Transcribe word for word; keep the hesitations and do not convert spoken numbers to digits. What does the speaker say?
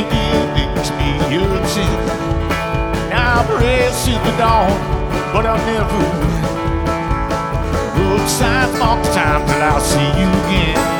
forgive the experiences. Now I press to the dawn, but I'll never win. Roadside funk time till I'll see you again.